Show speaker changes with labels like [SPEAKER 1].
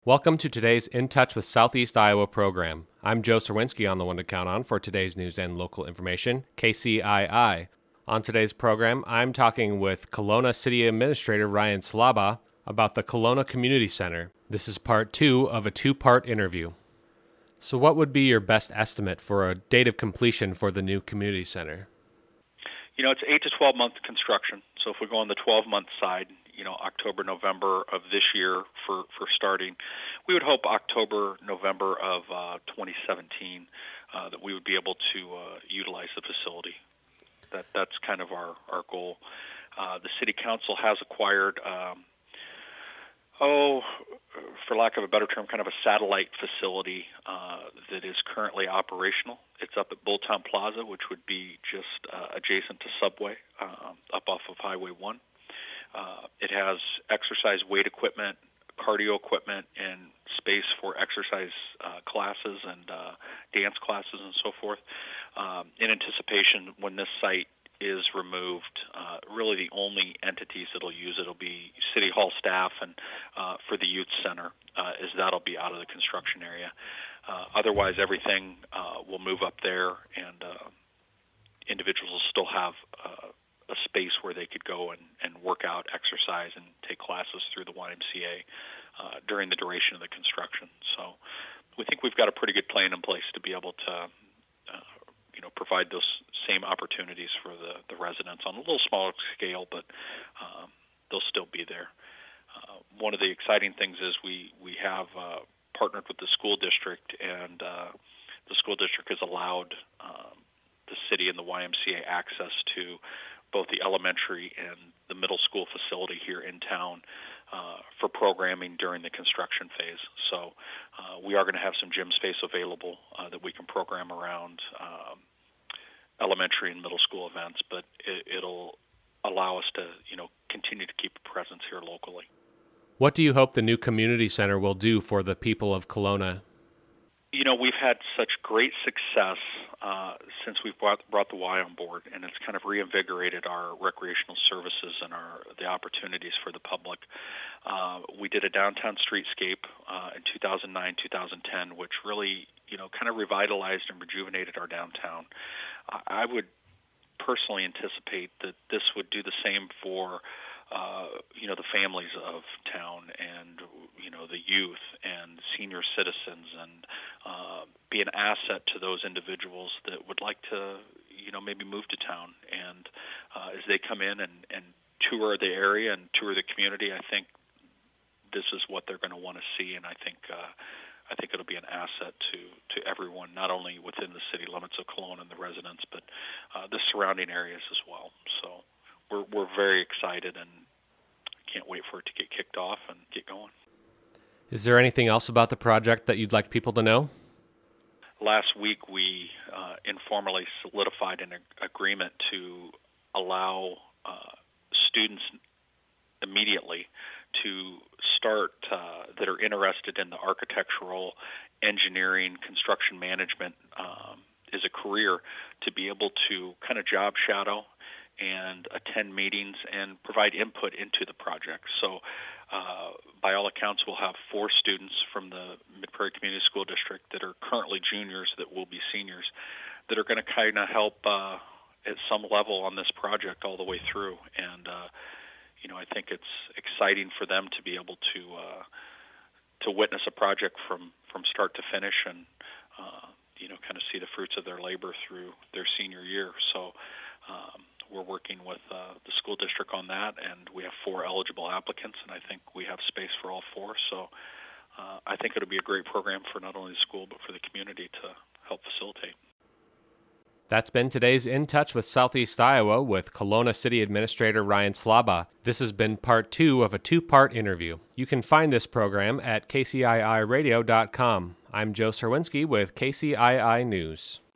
[SPEAKER 1] Welcome to today's In Touch with Southeast Iowa program. I'm Joe Serwinski on the one to count on for today's news and local information, KCII. On today's program, I'm talking with Kalona City Administrator Ryan Slaba about the Kalona Community Center. This is part 2 of a 2-part interview. So what would be your best estimate for a date of completion for the new community center?
[SPEAKER 2] It's 8 to 12 month construction. So if we go on the 12-month side, October, November of this year for starting, we would hope October, November of 2017 that we would be able to utilize the facility. That's kind of our goal. The City Council has acquired, for lack of a better term, kind of a satellite facility that is currently operational. It's up at Bulltown Plaza, which would be just adjacent to Subway, up off of Highway 1. It has exercise weight equipment, cardio equipment, and space for exercise classes and dance classes and so forth. In anticipation, when this site is removed, really the only entities that'll use it will be City Hall staff, and for the youth center, is that'll be out of the construction area. Otherwise, everything will move up there, and individuals will still have a space where they could go and work out, exercise, and take classes through the YMCA during the duration of the construction. So we think we've got a pretty good plan in place to be able to provide those same opportunities for the residents on a little smaller scale, but they'll still be there. One of the exciting things is we have partnered with the school district, and the school district has allowed the city and the YMCA access to both the elementary and the middle school facility here in town for programming during the construction phase. So we are going to have some gym space available that we can program around elementary and middle school events, but it'll allow us to, continue to keep a presence here locally.
[SPEAKER 1] What do you hope the new community center will do for the people of Kalona?
[SPEAKER 2] We've had such great success since we've brought the Y on board, and it's kind of reinvigorated our recreational services and the opportunities for the public. We did a downtown streetscape in 2009, 2010, which really, kind of revitalized and rejuvenated our downtown. I would personally anticipate that this would do the same for the families of town and, the youth and senior citizens, and be an asset to those individuals that would like to, maybe move to town. And as they come in and tour the area and tour the community, I think this is what they're going to want to see. And I think it'll be an asset to everyone, not only within the city limits of Kalona and the residents, but the surrounding areas as well. So we're very excited and can't wait for it to get kicked off and get going.
[SPEAKER 1] Is there anything else about the project that you'd like people to know?
[SPEAKER 2] Last week, we informally solidified an agreement to allow students immediately to start that are interested in the architectural, engineering, construction management as a career, to be able to kind of job shadow and attend meetings and provide input into the project. So by all accounts, we'll have 4 students from the Mid-Prairie Community School District that are currently juniors that will be seniors that are going to kind of help at some level on this project all the way through. And, I think it's exciting for them to be able to witness a project from start to finish and, kind of see the fruits of their labor through their senior year. So we're working with the school district on that, and we have 4 eligible applicants, and I think we have space for all 4. So I think it'll be a great program for not only the school but for the community to help facilitate.
[SPEAKER 1] That's been today's In Touch with Southeast Iowa with Kalona City Administrator Ryan Slaba. This has been part 2 of a 2-part interview. You can find this program at kciiradio.com. I'm Joe Serwinski with KCII News.